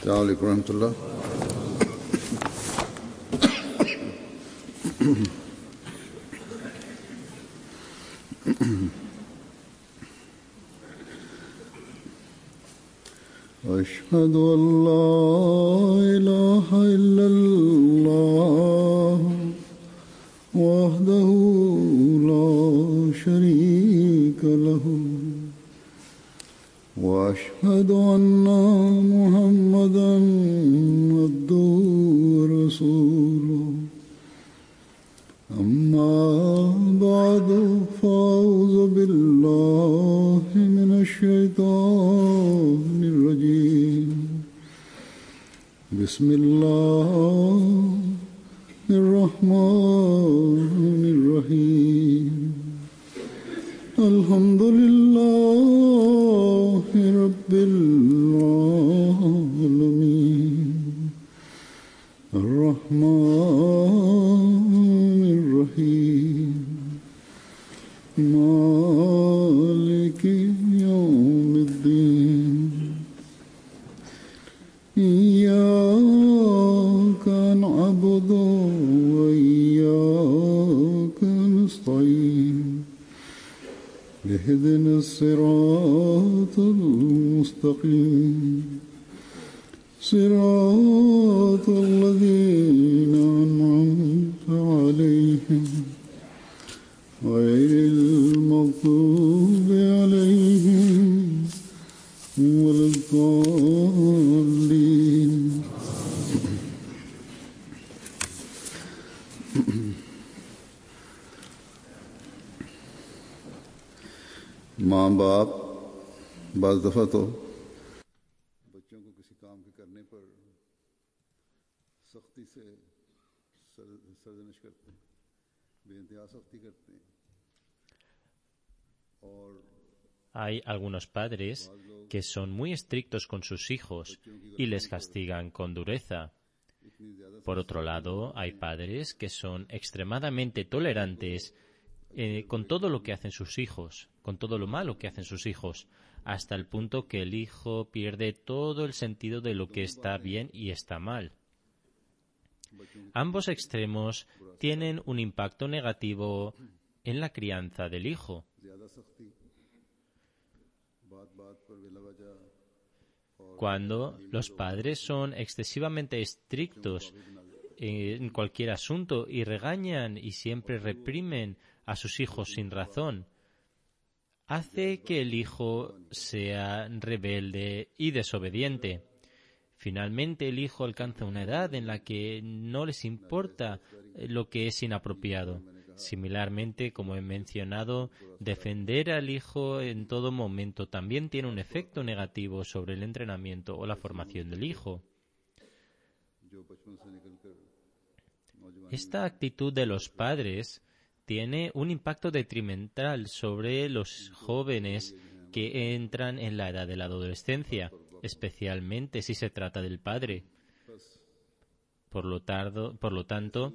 السلام عليكم ورحمة الله. أشهد أن لا إله إلا الله وحده لا شريك له وأشهد أن محمدا عبده ورسوله أما بعد فأعوذ بالله من الشيطان الرجيم بسم الله الرحمن الرحيم الحمد لله رب العالمين الرحمن الرحيم مالك يوم الدين إياك نعبد وإياك نستعين اهدنا الصراط المستقيم صراط الذين أنعمت عليهم غير المغضوب عليهم ولا الضالين. माँ बाप बाज़ दफ़ा तो बच्चों को किसी काम के करने पर सख्ती से सरजनिश करते हैं, बेइंतहा सख्ती करते हैं और Hay algunos padres que son muy estrictos con sus hijos y les castigan con dureza. Por otro lado, hay padres que son extremadamente tolerantes con todo lo que hacen sus hijos, con todo lo malo que hacen sus hijos, hasta el punto que el hijo pierde todo el sentido de lo que está bien y está mal. Ambos extremos tienen un impacto negativo en la crianza del hijo. Cuando los padres son excesivamente estrictos en cualquier asunto y regañan y siempre reprimen a sus hijos sin razón, hace que el hijo sea rebelde y desobediente. Finalmente el hijo alcanza una edad en la que no les importa lo que es inapropiado. Similarmente, como he mencionado, defender al hijo en todo momento también tiene un efecto negativo sobre el entrenamiento o la formación del hijo. Esta actitud de los padres tiene un impacto detrimental sobre los jóvenes que entran en la edad de la adolescencia, especialmente si se trata del padre. Por lo tanto,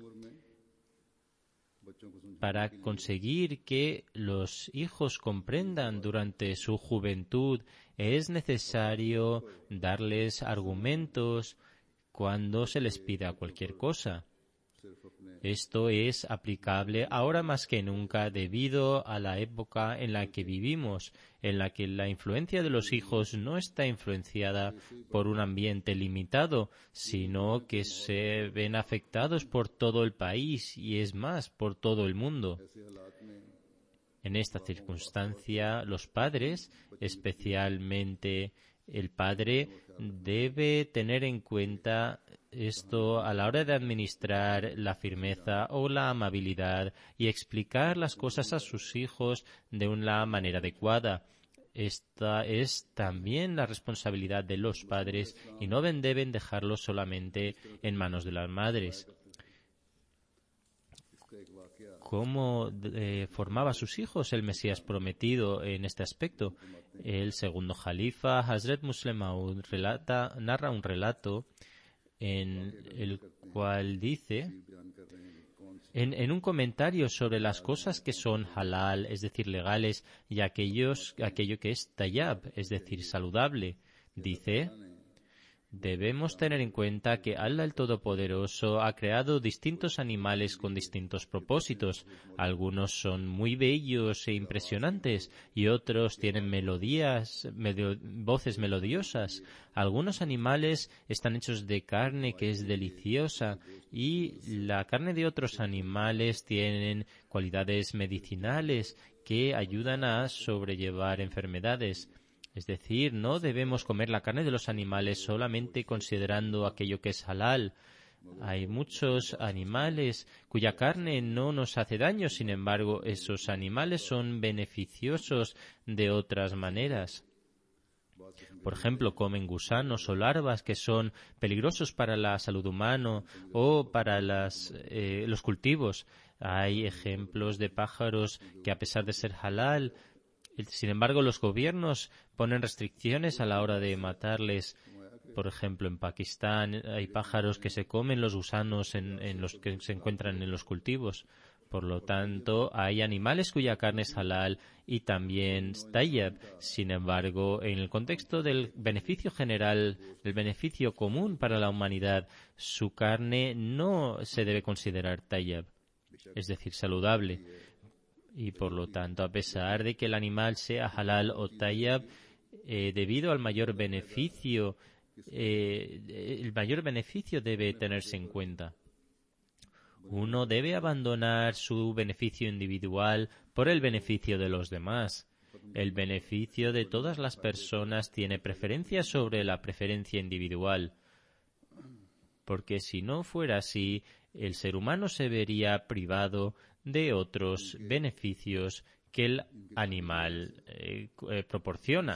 para conseguir que los hijos comprendan durante su juventud, es necesario darles argumentos cuando se les pida cualquier cosa. Esto es aplicable ahora más que nunca debido a la época en la que vivimos, en la que la influencia de los hijos no está influenciada por un ambiente limitado, sino que se ven afectados por todo el país y es más, por todo el mundo. En esta circunstancia, los padres, especialmente el padre, debe tener en cuenta esto a la hora de administrar la firmeza o la amabilidad y explicar las cosas a sus hijos de una manera adecuada. Esta es también la responsabilidad de los padres y no deben dejarlo solamente en manos de las madres. ¿Cómo formaba a sus hijos el Mesías prometido en este aspecto? El segundo Jalifa, Hazrat Musleh Maud, narra un relato en el cual dice, en un comentario sobre las cosas que son halal, es decir, legales, y aquello que es tayyab, es decir, saludable, dice, Debemos tener en cuenta que Allah el Todopoderoso ha creado distintos animales con distintos propósitos. Algunos son muy bellos e impresionantes y otros tienen voces melodiosas. Algunos animales están hechos de carne que es deliciosa y la carne de otros animales tienen cualidades medicinales que ayudan a sobrellevar enfermedades. Es decir, no debemos comer la carne de los animales solamente considerando aquello que es halal. Hay muchos animales cuya carne no nos hace daño, sin embargo, esos animales son beneficiosos de otras maneras. Por ejemplo, comen gusanos o larvas que son peligrosos para la salud humana o para los cultivos. Hay ejemplos de pájaros que, a pesar de ser halal, sin embargo, los gobiernos ponen restricciones a la hora de matarles. Por ejemplo, en Pakistán hay pájaros que se comen los gusanos en los que se encuentran en los cultivos. Por lo tanto, hay animales cuya carne es halal y también tayyib. Sin embargo, en el contexto del beneficio general, del beneficio común para la humanidad, su carne no se debe considerar tayyib, es decir, saludable. Y por lo tanto, a pesar de que el animal sea halal o tayyib, debido al mayor beneficio, el mayor beneficio debe tenerse en cuenta. Uno debe abandonar su beneficio individual por el beneficio de los demás. El beneficio de todas las personas tiene preferencia sobre la preferencia individual. Porque si no fuera así, el ser humano se vería privado de otros beneficios que el animal proporciona.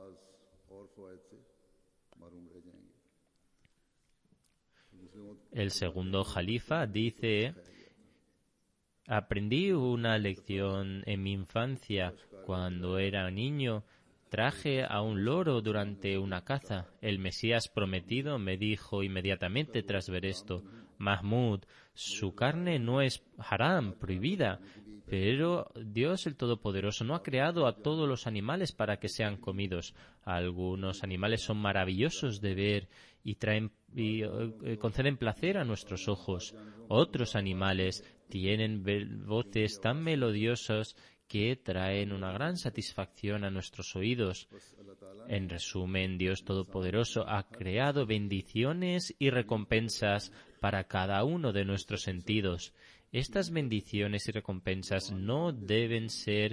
El segundo jalifa dice: aprendí una lección en mi infancia. Cuando era niño, traje a un loro durante una caza. El Mesías prometido me dijo inmediatamente tras ver esto: Mahmud, su carne no es haram, prohibida, pero Dios el Todopoderoso no ha creado a todos los animales para que sean comidos. Algunos animales son maravillosos de ver y conceden placer a nuestros ojos. Otros animales tienen voces tan melodiosas que traen una gran satisfacción a nuestros oídos. En resumen, Dios Todopoderoso ha creado bendiciones y recompensas para cada uno de nuestros sentidos. Estas bendiciones y recompensas no deben ser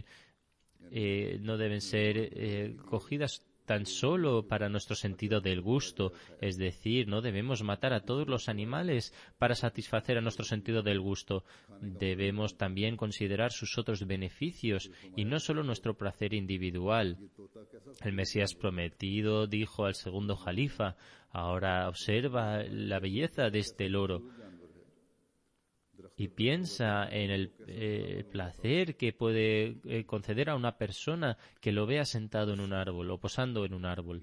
cogidas tan solo para nuestro sentido del gusto, es decir, no debemos matar a todos los animales para satisfacer a nuestro sentido del gusto. Debemos también considerar sus otros beneficios y no solo nuestro placer individual. El Mesías prometido dijo al segundo jalifa: ahora observa la belleza de este loro y piensa en el placer que puede conceder a una persona que lo vea sentado en un árbol o posando en un árbol.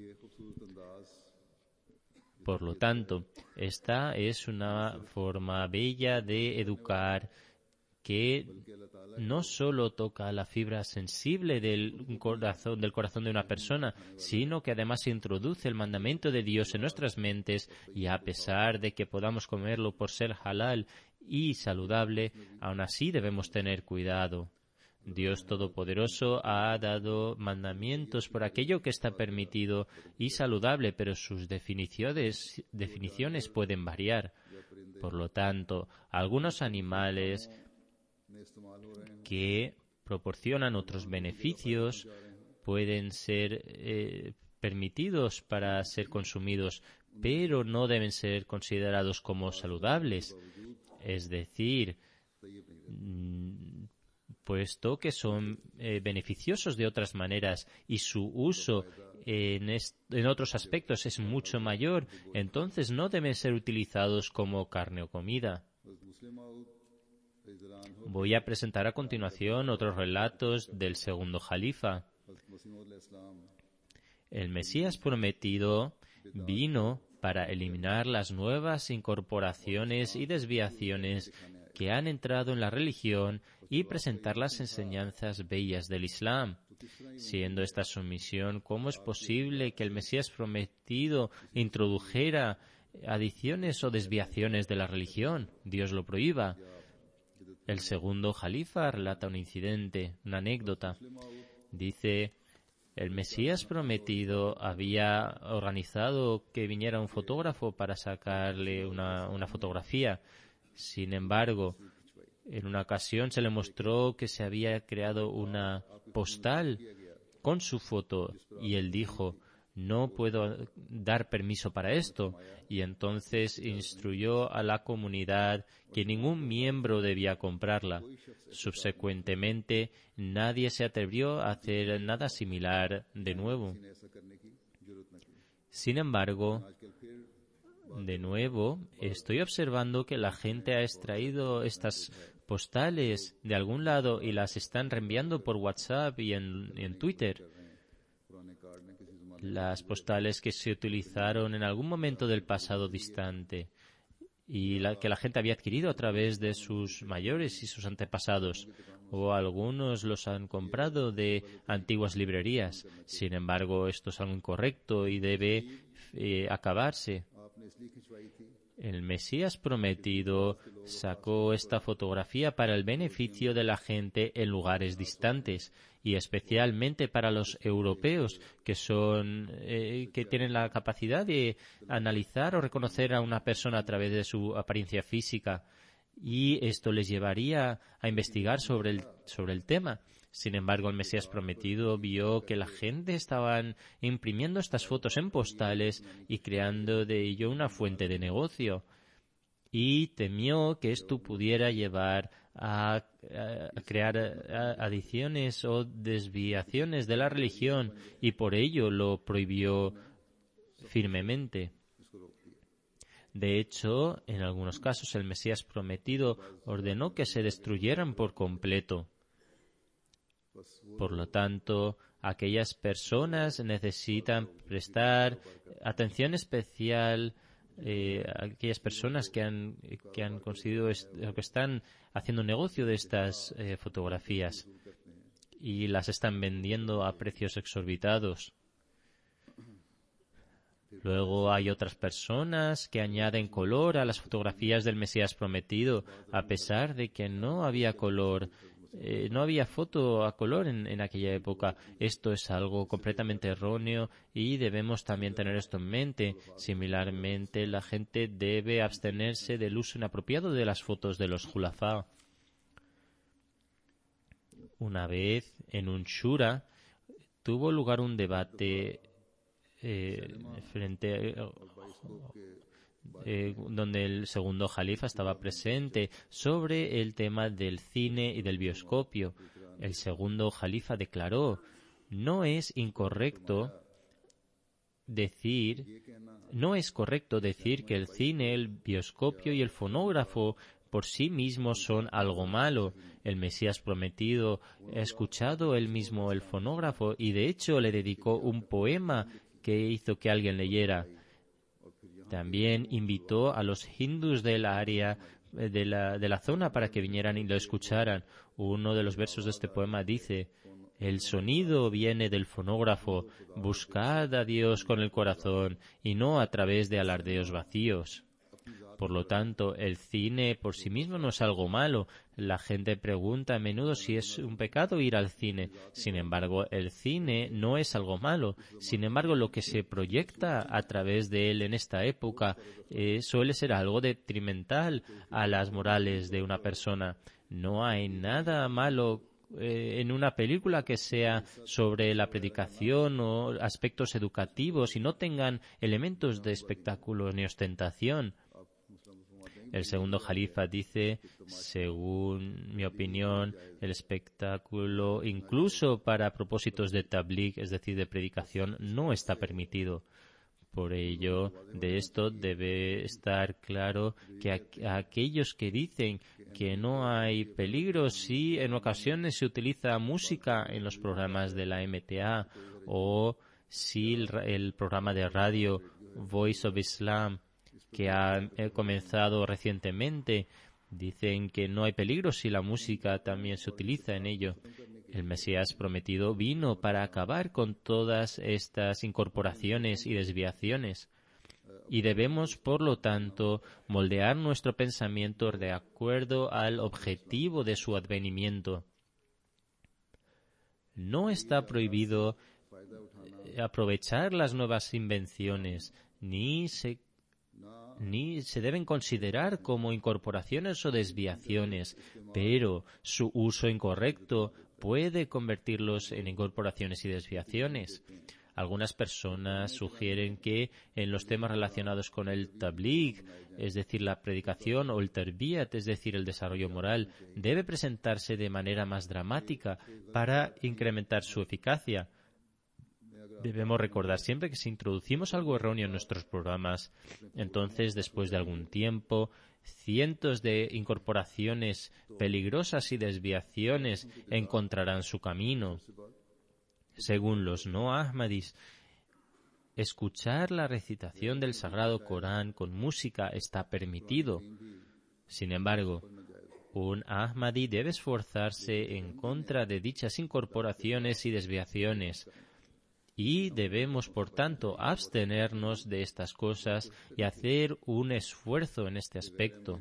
Por lo tanto, esta es una forma bella de educar que no solo toca la fibra sensible del corazón de una persona, sino que además introduce el mandamiento de Dios en nuestras mentes, y a pesar de que podamos comerlo por ser halal y saludable, aún así debemos tener cuidado. Dios Todopoderoso ha dado mandamientos por aquello que está permitido y saludable, pero sus definiciones pueden variar. Por lo tanto, algunos animales que proporcionan otros beneficios pueden ser permitidos para ser consumidos, pero no deben ser considerados como saludables. Es decir, puesto que son beneficiosos de otras maneras y su uso en otros aspectos es mucho mayor, entonces no deben ser utilizados como carne o comida. Voy a presentar a continuación otros relatos del segundo jalifa. El Mesías prometido vino para eliminar las nuevas incorporaciones y desviaciones que han entrado en la religión y presentar las enseñanzas bellas del Islam. Siendo esta su misión, ¿cómo es posible que el Mesías prometido introdujera adiciones o desviaciones de la religión? Dios lo prohíba. El segundo Jalifa relata un incidente, una anécdota. Dice, el Mesías prometido había organizado que viniera un fotógrafo para sacarle una fotografía. Sin embargo, en una ocasión se le mostró que se había creado una postal con su foto y él dijo, no puedo dar permiso para esto. Y entonces instruyó a la comunidad que ningún miembro debía comprarla. Subsecuentemente, nadie se atrevió a hacer nada similar de nuevo. Sin embargo, de nuevo, estoy observando que la gente ha extraído estas postales de algún lado y las están reenviando por WhatsApp y en Twitter. Las postales que se utilizaron en algún momento del pasado distante y que la gente había adquirido a través de sus mayores y sus antepasados, o algunos los han comprado de antiguas librerías. Sin embargo, esto es algo incorrecto y debe acabarse. El Mesías prometido sacó esta fotografía para el beneficio de la gente en lugares distantes y especialmente para los europeos que tienen la capacidad de analizar o reconocer a una persona a través de su apariencia física, y esto les llevaría a investigar sobre el tema. Sin embargo, el Mesías prometido vio que la gente estaban imprimiendo estas fotos en postales y creando de ello una fuente de negocio. Y temió que esto pudiera llevar a crear adiciones o desviaciones de la religión y por ello lo prohibió firmemente. De hecho, en algunos casos el Mesías prometido ordenó que se destruyeran por completo. Por lo tanto, aquellas personas necesitan prestar atención especial a aquellas personas que han conseguido que están haciendo negocio de estas fotografías y las están vendiendo a precios exorbitados. Luego hay otras personas que añaden color a las fotografías del Mesías prometido, a pesar de que no había color. No había foto a color en aquella época. Esto es algo completamente erróneo y debemos también tener esto en mente. Similarmente, la gente debe abstenerse del uso inapropiado de las fotos de los Julafá. Una vez, en un shura, tuvo lugar un debate donde el segundo Jalifa estaba presente sobre el tema del cine y del bioscopio. El segundo Jalifa declaró, no es correcto decir que el cine, el bioscopio y el fonógrafo por sí mismos son algo malo. El Mesías prometido ha escuchado él mismo el fonógrafo y de hecho le dedicó un poema que hizo que alguien leyera. También invitó a los hindús del área de la zona para que vinieran y lo escucharan. Uno de los versos de este poema dice, el sonido viene del fonógrafo, buscad a Dios con el corazón y no a través de alardeos vacíos. Por lo tanto, el cine por sí mismo no es algo malo. La gente pregunta a menudo si es un pecado ir al cine. Sin embargo, el cine no es algo malo. Sin embargo, lo que se proyecta a través de él en esta época suele ser algo detrimental a las morales de una persona. No hay nada malo en una película que sea sobre la predicación o aspectos educativos y no tengan elementos de espectáculo ni ostentación. El segundo Jalifa dice, según mi opinión, el espectáculo, incluso para propósitos de tabligh, es decir, de predicación, no está permitido. Por ello, de esto debe estar claro que aquellos que dicen que no hay peligro si en ocasiones se utiliza música en los programas de la MTA o si el programa de radio Voice of Islam que ha comenzado recientemente, dicen que no hay peligro si la música también se utiliza en ello. El Mesías prometido vino para acabar con todas estas incorporaciones y desviaciones. Y debemos, por lo tanto, moldear nuestro pensamiento de acuerdo al objetivo de su advenimiento. No está prohibido aprovechar las nuevas invenciones, ni se deben considerar como incorporaciones o desviaciones, pero su uso incorrecto puede convertirlos en incorporaciones y desviaciones. Algunas personas sugieren que en los temas relacionados con el tabligh, es decir, la predicación, o el tarbiyat, es decir, el desarrollo moral, debe presentarse de manera más dramática para incrementar su eficacia. Debemos recordar siempre que si introducimos algo erróneo en nuestros programas, entonces, después de algún tiempo, cientos de incorporaciones peligrosas y desviaciones encontrarán su camino. Según los no ahmadis, escuchar la recitación del Sagrado Corán con música está permitido. Sin embargo, un ahmadi debe esforzarse en contra de dichas incorporaciones y desviaciones, y debemos, por tanto, abstenernos de estas cosas y hacer un esfuerzo en este aspecto.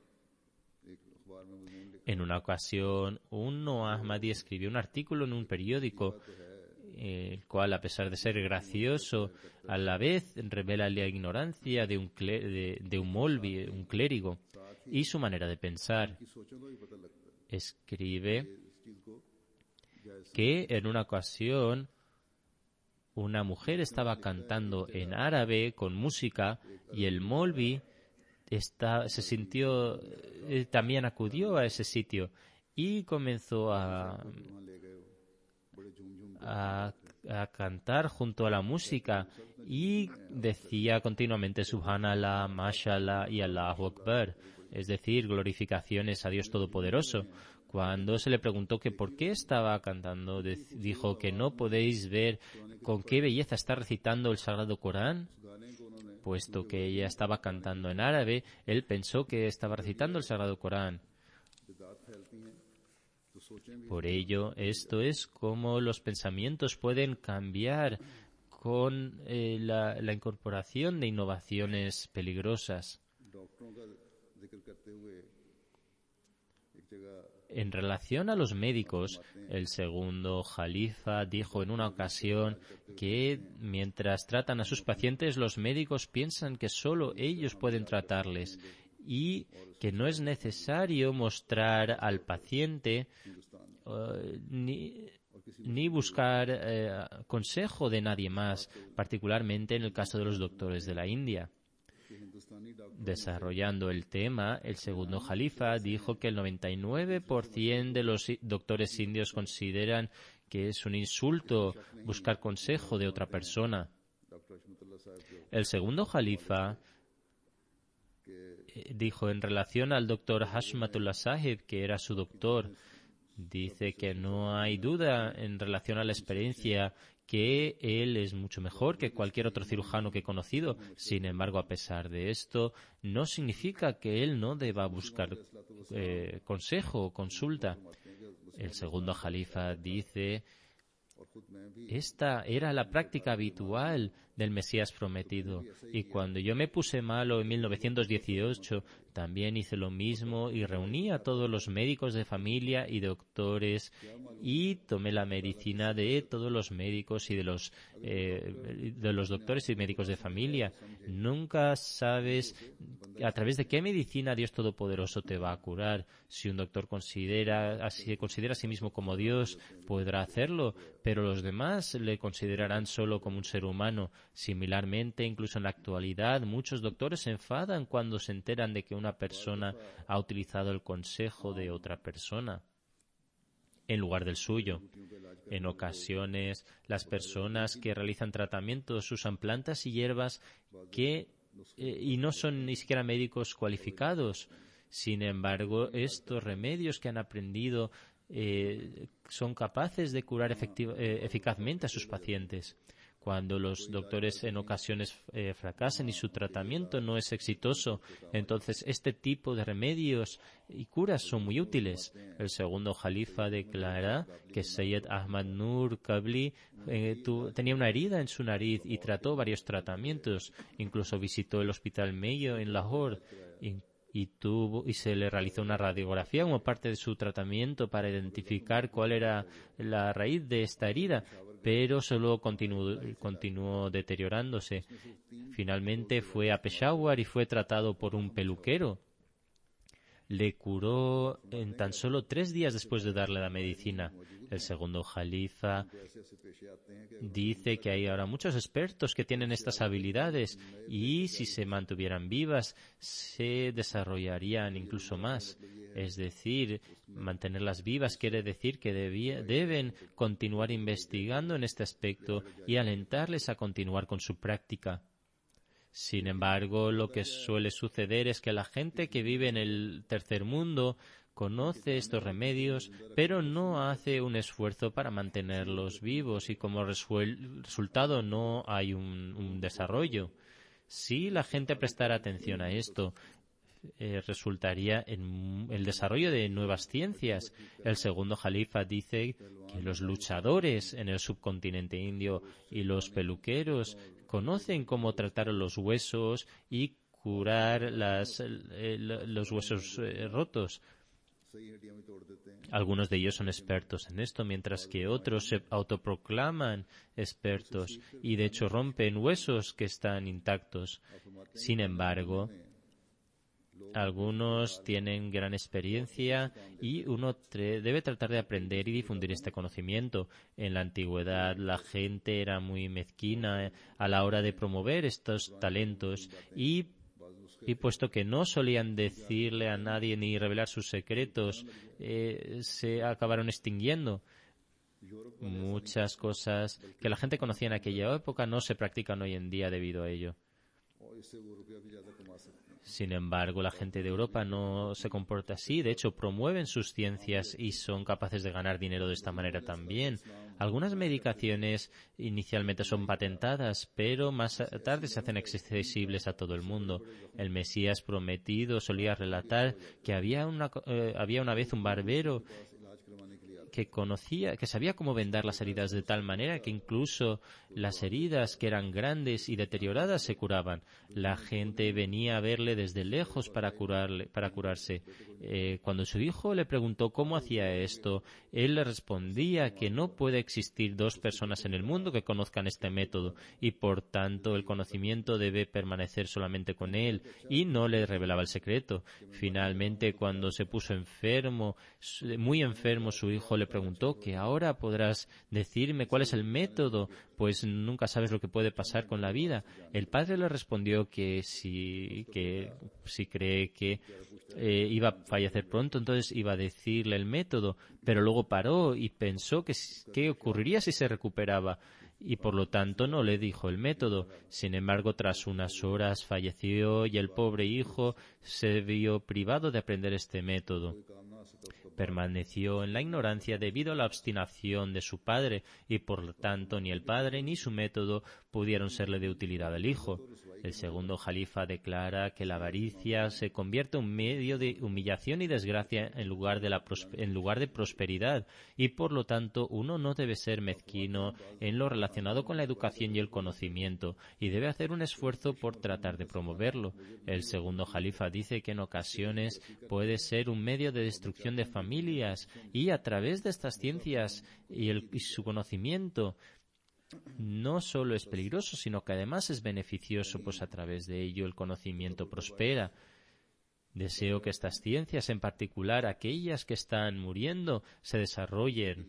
En una ocasión, un no ahmadi escribió un artículo en un periódico, el cual, a pesar de ser gracioso, a la vez revela la ignorancia de un molvi, un clérigo, y su manera de pensar. Escribe que en una ocasión una mujer estaba cantando en árabe con música y el molvi se sintió, también acudió a ese sitio y comenzó a cantar junto a la música y decía continuamente Subhanallah, Mashallah y Allahu Akbar, es decir, glorificaciones a Dios Todopoderoso. Cuando se le preguntó que por qué estaba cantando, dijo que no podéis ver con qué belleza está recitando el Sagrado Corán. Puesto que ella estaba cantando en árabe, él pensó que estaba recitando el Sagrado Corán. Por ello, esto es como los pensamientos pueden cambiar con la incorporación de innovaciones peligrosas. En relación a los médicos, el segundo Jalifa dijo en una ocasión que mientras tratan a sus pacientes, los médicos piensan que solo ellos pueden tratarles y que no es necesario mostrar al paciente ni buscar consejo de nadie más, particularmente en el caso de los doctores de la India. Desarrollando el tema, el segundo Jalifa dijo que el 99% de los doctores indios consideran que es un insulto buscar consejo de otra persona. El segundo Jalifa dijo en relación al doctor Hashmatullah Sahib, que era su doctor, dice que no hay duda en relación a la experiencia que él es mucho mejor que cualquier otro cirujano que he conocido. Sin embargo, a pesar de esto, no significa que él no deba buscar consejo o consulta. El segundo Jalifa dice: esta era la práctica habitual del Mesías prometido. Y cuando yo me puse malo en 1918, también hice lo mismo y reuní a todos los médicos de familia y doctores y tomé la medicina de todos los médicos y de los doctores y médicos de familia. Nunca sabes a través de qué medicina Dios Todopoderoso te va a curar. Si un doctor se considera a sí mismo como Dios, podrá hacerlo, pero los demás le considerarán solo como un ser humano. Similarmente, incluso en la actualidad, muchos doctores se enfadan cuando se enteran de que una persona ha utilizado el consejo de otra persona en lugar del suyo. En ocasiones, las personas que realizan tratamientos usan plantas y hierbas y no son ni siquiera médicos cualificados. Sin embargo, estos remedios que han aprendido son capaces de curar eficazmente a sus pacientes. cuando los doctores en ocasiones fracasan y su tratamiento no es exitoso. Entonces, este tipo de remedios y curas son muy útiles. El segundo jalifa declara que Sayyid Ahmad Nur Kabli tenía una herida en su nariz y trató varios tratamientos. Incluso visitó el Hospital Mayo en Lahore y se le realizó una radiografía como parte de su tratamiento para identificar cuál era la raíz de esta herida, pero solo continuó deteriorándose. Finalmente fue a Peshawar y fue tratado por un peluquero. Le curó en tan solo 3 días después de darle la medicina. El segundo jalifa dice que hay ahora muchos expertos que tienen estas habilidades y si se mantuvieran vivas se desarrollarían incluso más. Es decir, mantenerlas vivas quiere decir que deben continuar investigando en este aspecto y alentarles a continuar con su práctica. Sin embargo, lo que suele suceder es que la gente que vive en el tercer mundo conoce estos remedios, pero no hace un esfuerzo para mantenerlos vivos y como resultado no hay un desarrollo. Si la gente prestara atención a esto, resultaría en el desarrollo de nuevas ciencias. El segundo jalifa dice que los luchadores en el subcontinente indio y los peluqueros conocen cómo tratar los huesos y curar los huesos rotos. Algunos de ellos son expertos en esto, mientras que otros se autoproclaman expertos y de hecho rompen huesos que están intactos. Sin embargo, algunos tienen gran experiencia y uno debe tratar de aprender y difundir este conocimiento. En la antigüedad la gente era muy mezquina a la hora de promover estos talentos y puesto que no solían decirle a nadie ni revelar sus secretos, se acabaron extinguiendo. Muchas cosas que la gente conocía en aquella época no se practican hoy en día debido a ello. Sin embargo, la gente de Europa no se comporta así. De hecho, promueven sus ciencias y son capaces de ganar dinero de esta manera también. Algunas medicaciones inicialmente son patentadas, pero más tarde se hacen accesibles a todo el mundo. El Mesías prometido solía relatar que había una vez un barbero que sabía cómo vendar las heridas de tal manera que incluso las heridas que eran grandes y deterioradas se curaban. La gente venía a verle desde lejos para curarse. Cuando su hijo le preguntó cómo hacía esto, él le respondía que no puede existir 2 personas en el mundo que conozcan este método y por tanto el conocimiento debe permanecer solamente con él y no le revelaba el secreto. Finalmente, cuando se puso enfermo, muy enfermo, su hijo le preguntó que ahora podrás decirme cuál es el método, pues nunca sabes lo que puede pasar con la vida. El padre le respondió que si cree que iba a fallecer pronto, entonces iba a decirle el método, pero luego paró y pensó que qué ocurriría si se recuperaba y por lo tanto no le dijo el método. Sin embargo, tras unas horas falleció y el pobre hijo se vio privado de aprender este método. Permaneció en la ignorancia debido a la obstinación de su padre y por lo tanto ni el padre ni su método pudieron serle de utilidad al hijo. El segundo jalifa declara que la avaricia se convierte en un medio de humillación y desgracia en lugar de prosperidad y por lo tanto uno no debe ser mezquino en lo relacionado con la educación y el conocimiento y debe hacer un esfuerzo por tratar de promoverlo. El segundo jalifa dice que en ocasiones puede ser un medio de destrucción de familias y a través de estas ciencias y su conocimiento no solo es peligroso, sino que además es beneficioso, pues a través de ello el conocimiento prospera. Deseo que estas ciencias, en particular aquellas que están muriendo, se desarrollen.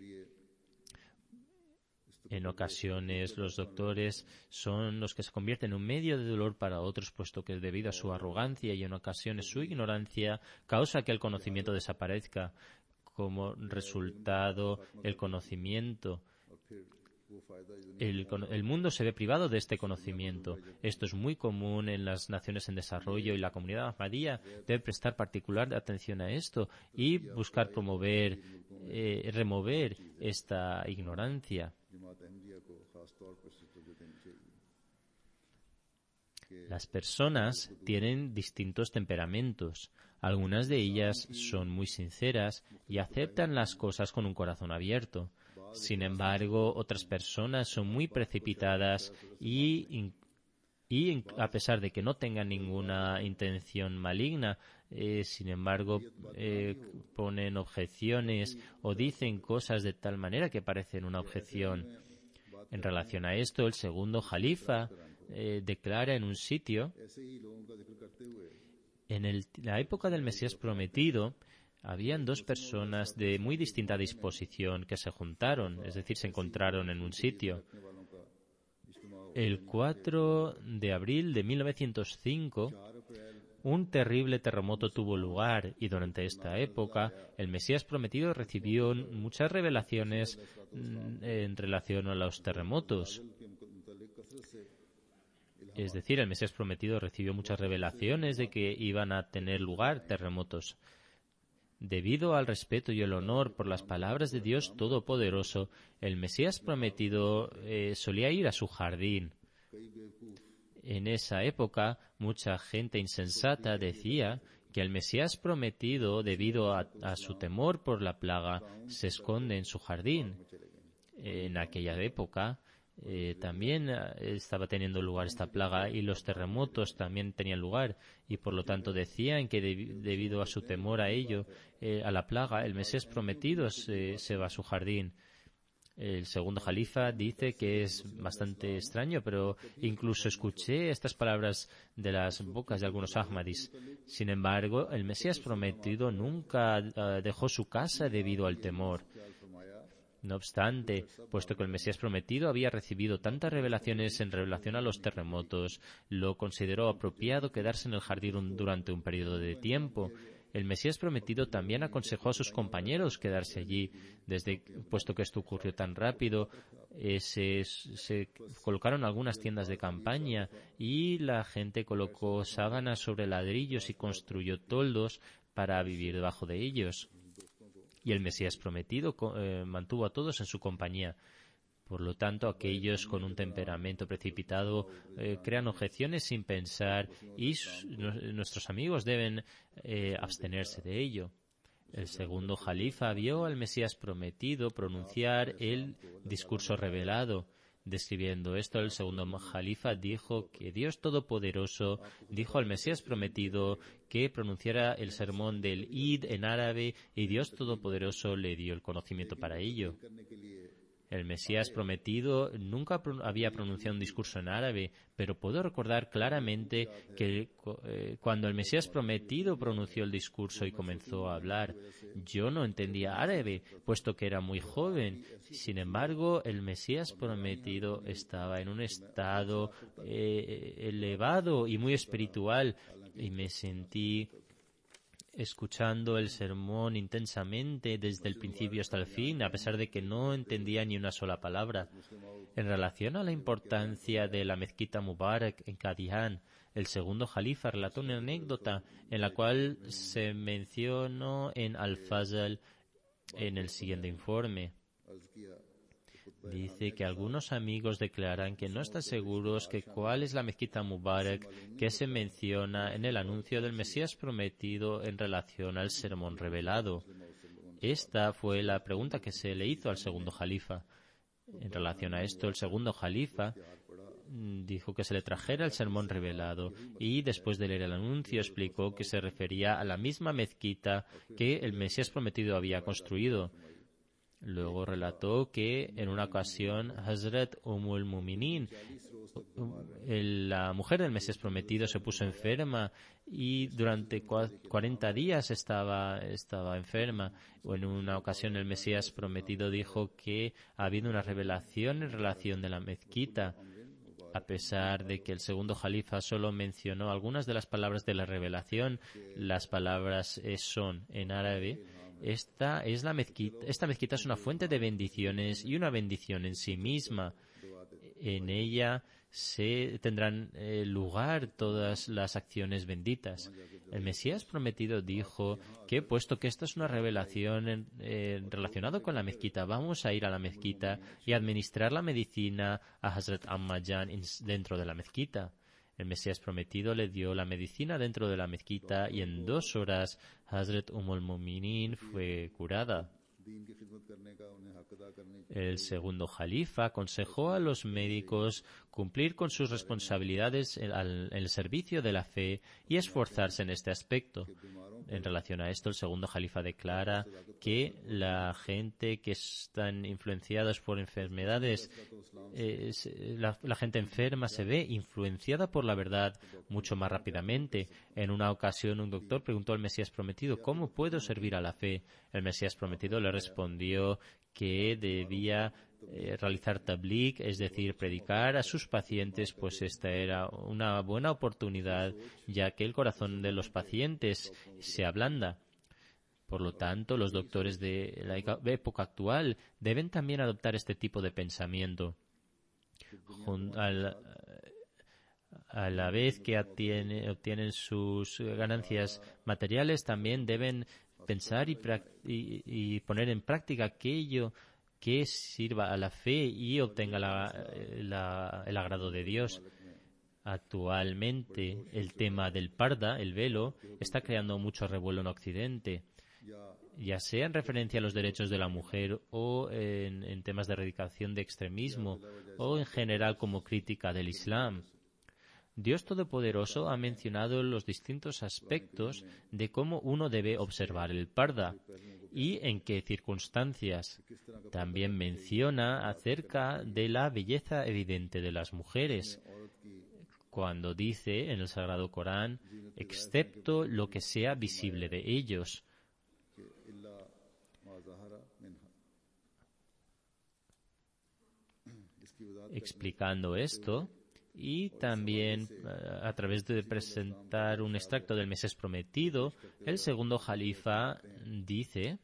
En ocasiones los doctores son los que se convierten en un medio de dolor para otros, puesto que debido a su arrogancia y en ocasiones su ignorancia causa que el conocimiento desaparezca. Como resultado, el mundo se ve privado de este conocimiento. Esto es muy común en las naciones en desarrollo y la comunidad ahmadía debe prestar particular atención a esto y buscar remover esta ignorancia. Las personas tienen distintos temperamentos. Algunas de ellas son muy sinceras y aceptan las cosas con un corazón abierto. Sin embargo, otras personas son muy precipitadas y a pesar de que no tengan ninguna intención maligna, sin embargo, ponen objeciones o dicen cosas de tal manera que parecen una objeción. En relación a esto, el segundo Jalifa declara en un sitio, en la época del Mesías prometido, habían dos personas de muy distinta disposición que se juntaron, es decir, se encontraron en un sitio. El 4 de abril de 1905, un terrible terremoto tuvo lugar y durante esta época el Mesías prometido recibió muchas revelaciones en relación a los terremotos. Es decir, el Mesías prometido recibió muchas revelaciones de que iban a tener lugar terremotos. Debido al respeto y el honor por las palabras de Dios Todopoderoso, el Mesías prometido solía ir a su jardín. En esa época, mucha gente insensata decía que el Mesías prometido, debido a su temor por la plaga, se esconde en su jardín. En aquella época también estaba teniendo lugar esta plaga y los terremotos también tenían lugar y por lo tanto decían que debido a su temor a ello, a la plaga, el Mesías prometido se va a su jardín. El segundo Jalifa dice que es bastante extraño, pero incluso escuché estas palabras de las bocas de algunos Ahmadis. Sin embargo, el Mesías prometido nunca dejó su casa debido al temor. No obstante, puesto que el Mesías prometido había recibido tantas revelaciones en relación a los terremotos, lo consideró apropiado quedarse en el jardín durante un periodo de tiempo. El Mesías prometido también aconsejó a sus compañeros quedarse allí, puesto que esto ocurrió tan rápido, se colocaron algunas tiendas de campaña y la gente colocó sábanas sobre ladrillos y construyó toldos para vivir debajo de ellos. Y el Mesías prometido mantuvo a todos en su compañía. Por lo tanto, aquellos con un temperamento precipitado crean objeciones sin pensar y nuestros amigos deben abstenerse de ello. El segundo Jalifa vio al Mesías prometido pronunciar el discurso revelado. Describiendo esto, el segundo Jalifa dijo que Dios Todopoderoso dijo al Mesías prometido que pronunciara el sermón del Eid en árabe y Dios Todopoderoso le dio el conocimiento para ello. El Mesías prometido nunca había pronunciado un discurso en árabe, pero puedo recordar claramente que cuando el Mesías prometido pronunció el discurso y comenzó a hablar, yo no entendía árabe, puesto que era muy joven. Sin embargo, el Mesías prometido estaba en un estado elevado y muy espiritual, y me sentí escuchando el sermón intensamente desde el principio hasta el fin, a pesar de que no entendía ni una sola palabra. En relación a la importancia de la mezquita Mubarak en Qadian, el segundo Jalifa relató una anécdota en la cual se mencionó en Al-Fazl en el siguiente informe. Dice que algunos amigos declaran que no están seguros que cuál es la mezquita Mubarak que se menciona en el anuncio del Mesías prometido en relación al sermón revelado. Esta fue la pregunta que se le hizo al segundo Jalifa. En relación a esto, el segundo Jalifa dijo que se le trajera el sermón revelado y después de leer el anuncio explicó que se refería a la misma mezquita que el Mesías prometido había construido. Luego relató que en una ocasión Hazrat Mu'minin, la mujer del Mesías prometido, se puso enferma y durante 40 días estaba enferma. O en una ocasión el Mesías prometido dijo que ha habido una revelación en relación de la mezquita. A pesar de que el segundo Jalifa solo mencionó algunas de las palabras de la revelación, las palabras son en árabe. Esta mezquita es una fuente de bendiciones y una bendición en sí misma. En ella tendrán lugar todas las acciones benditas. El Mesías prometido dijo que, puesto que esta es una revelación relacionada con la mezquita, vamos a ir a la mezquita y administrar la medicina a Hazrat Ammajan dentro de la mezquita. El Mesías prometido le dio la medicina dentro de la mezquita y en 2 horas Hazrat al-Mu'minin fue curada. El segundo Jalifa aconsejó a los médicos cumplir con sus responsabilidades en el servicio de la fe y esforzarse en este aspecto. En relación a esto, el segundo Jalifa declara que la gente que están influenciados por enfermedades, la gente enferma se ve influenciada por la verdad mucho más rápidamente. En una ocasión, un doctor preguntó al Mesías prometido: ¿cómo puedo servir a la fe? El Mesías prometido le respondió que debía realizar tabligh, es decir, predicar a sus pacientes, pues esta era una buena oportunidad, ya que el corazón de los pacientes se ablanda. Por lo tanto, los doctores de la época actual deben también adoptar este tipo de pensamiento. A la vez que obtienen sus ganancias materiales, también deben pensar y poner en práctica aquello que sirva a la fe y obtenga el agrado de Dios. Actualmente, el tema del parda, el velo, está creando mucho revuelo en Occidente, ya sea en referencia a los derechos de la mujer o en temas de erradicación de extremismo o en general como crítica del Islam. Dios Todopoderoso ha mencionado los distintos aspectos de cómo uno debe observar el parda y en qué circunstancias. También menciona acerca de la belleza evidente de las mujeres, cuando dice en el Sagrado Corán, excepto lo que sea visible de ellos. Explicando esto, y también a través de presentar un extracto del Mesías prometido, el segundo Jalifa dice: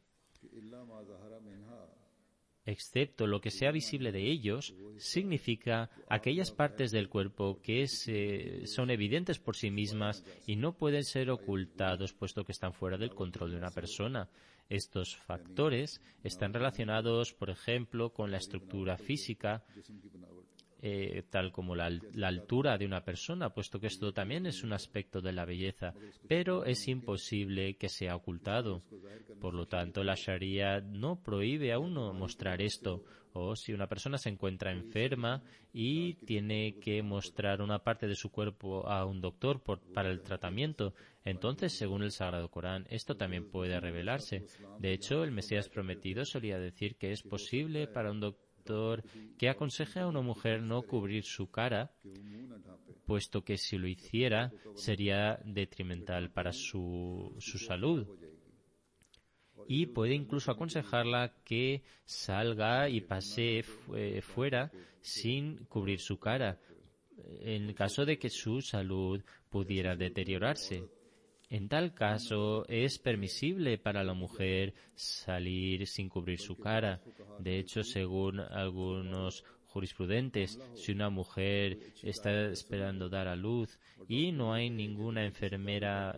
excepto lo que sea visible de ellos, significa aquellas partes del cuerpo que son evidentes por sí mismas y no pueden ser ocultados puesto que están fuera del control de una persona. Estos factores están relacionados, por ejemplo, con la estructura física, tal como la altura de una persona, puesto que esto también es un aspecto de la belleza, pero es imposible que sea ocultado. Por lo tanto, la Sharia no prohíbe a uno mostrar esto, o si una persona se encuentra enferma y tiene que mostrar una parte de su cuerpo a un doctor para el tratamiento, entonces, según el Sagrado Corán, esto también puede revelarse. De hecho, el Mesías prometido solía decir que es posible para un doctor que aconseje a una mujer no cubrir su cara, puesto que si lo hiciera sería detrimental para su salud. Y puede incluso aconsejarla que salga y pasee fuera sin cubrir su cara, en caso de que su salud pudiera deteriorarse. En tal caso, es permisible para la mujer salir sin cubrir su cara. De hecho, según algunos jurisprudentes, si una mujer está esperando dar a luz y no hay ninguna enfermera,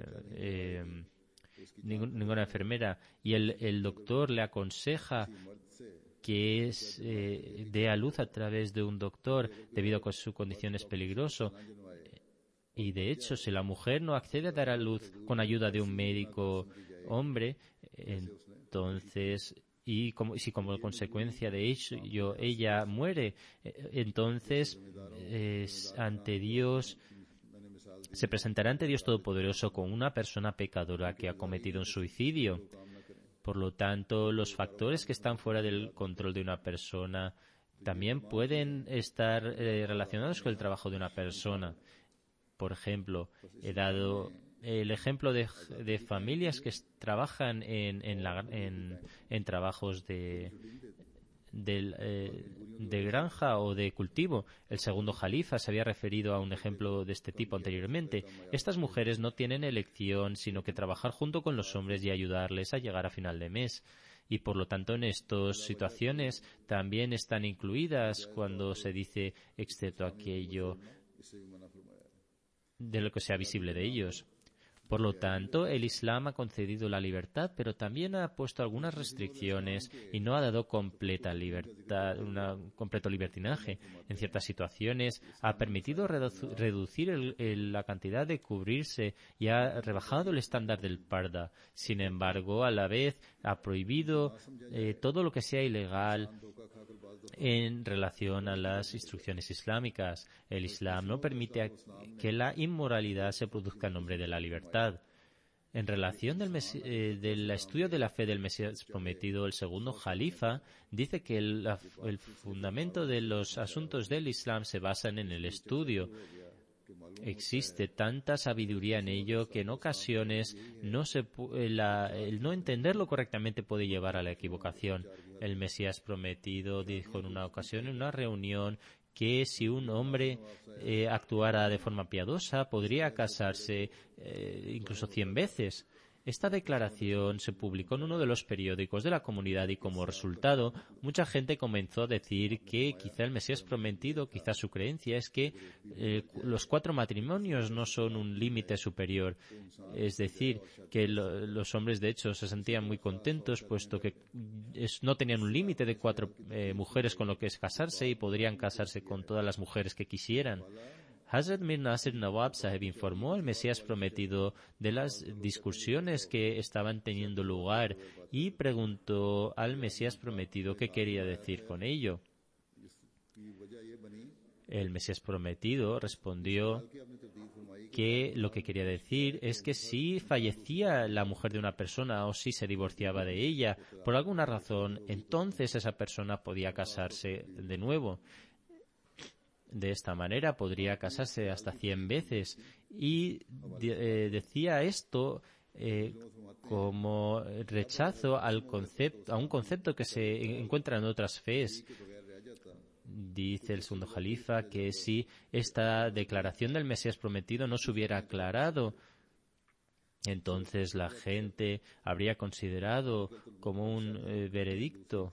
ninguna enfermera, y el doctor le aconseja que dé a luz a través de un doctor debido a que su condición es peligrosa. Y de hecho, si la mujer no accede a dar a luz con ayuda de un médico hombre, entonces, si como consecuencia de ello ella muere, entonces ante Dios se presentará ante Dios Todopoderoso con una persona pecadora que ha cometido un suicidio. Por lo tanto, los factores que están fuera del control de una persona también pueden estar relacionados con el trabajo de una persona. Por ejemplo, he dado el ejemplo de familias que trabajan en trabajos de granja o de cultivo. El segundo Jalifa se había referido a un ejemplo de este tipo anteriormente. Estas mujeres no tienen elección, sino que trabajar junto con los hombres y ayudarles a llegar a final de mes. Y por lo tanto, en estas situaciones también están incluidas cuando se dice excepto aquello de lo que sea visible de ellos. Por lo tanto, el Islam ha concedido la libertad, pero también ha puesto algunas restricciones y no ha dado completa libertad, un completo libertinaje. En ciertas situaciones ha permitido reducir la cantidad de cubrirse y ha rebajado el estándar del parda. Sin embargo, a la vez ha prohibido todo lo que sea ilegal en relación a las instrucciones islámicas. El Islam no permite que la inmoralidad se produzca en nombre de la libertad. En relación del estudio de la fe del Mesías prometido, el segundo Jalifa dice que el fundamento de los asuntos del Islam se basan en el estudio. Existe tanta sabiduría en ello que en ocasiones el no entenderlo correctamente puede llevar a la equivocación. El Mesías prometido dijo en una ocasión, en una reunión, que si un hombre actuara de forma piadosa podría casarse incluso 100 veces. Esta declaración se publicó en uno de los periódicos de la comunidad y como resultado mucha gente comenzó a decir que quizá el Mesías prometido, quizá su creencia es que los 4 matrimonios no son un límite superior. Es decir, que los hombres de hecho se sentían muy contentos puesto que no tenían un límite de 4 mujeres con lo que es casarse y podrían casarse con todas las mujeres que quisieran. Hazrat Mir Nasir Nawab Sahib informó al Mesías prometido de las discusiones que estaban teniendo lugar y preguntó al Mesías prometido qué quería decir con ello. El Mesías prometido respondió que lo que quería decir es que si fallecía la mujer de una persona o si se divorciaba de ella por alguna razón, entonces esa persona podía casarse de nuevo. De esta manera podría casarse hasta 100 veces y decía esto como rechazo a un concepto que se encuentra en otras fees. Dice el segundo Jalifa que si esta declaración del Mesías prometido no se hubiera aclarado, entonces la gente habría considerado como un veredicto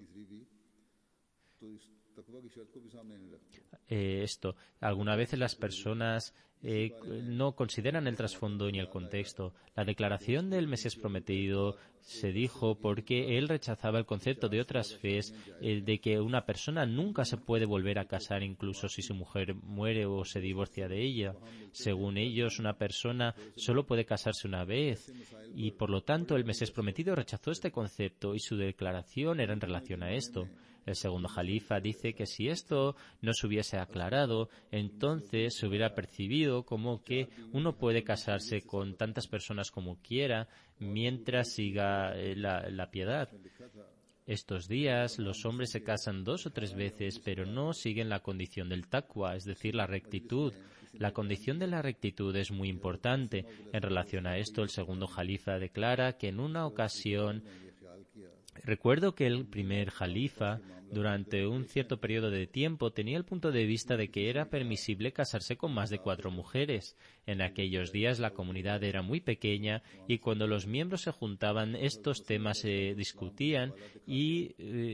esto. Algunas veces las personas no consideran el trasfondo ni el contexto. La declaración del Mesías prometido se dijo porque él rechazaba el concepto de otras fees de que una persona nunca se puede volver a casar incluso si su mujer muere o se divorcia de ella. Según ellos, una persona solo puede casarse una vez y por lo tanto el Mesías prometido rechazó este concepto y su declaración era en relación a esto. El segundo Jalifa dice que si esto no se hubiese aclarado, entonces se hubiera percibido como que uno puede casarse con tantas personas como quiera mientras siga la piedad. Estos días los hombres se casan 2 o 3 veces, pero no siguen la condición del taqwa, es decir, la rectitud. La condición de la rectitud es muy importante. En relación a esto, el segundo Jalifa declara que en una ocasión recuerdo que el primer Jalifa, durante un cierto periodo de tiempo, tenía el punto de vista de que era permisible casarse con más de 4 mujeres. En aquellos días la comunidad era muy pequeña y cuando los miembros se juntaban estos temas se discutían y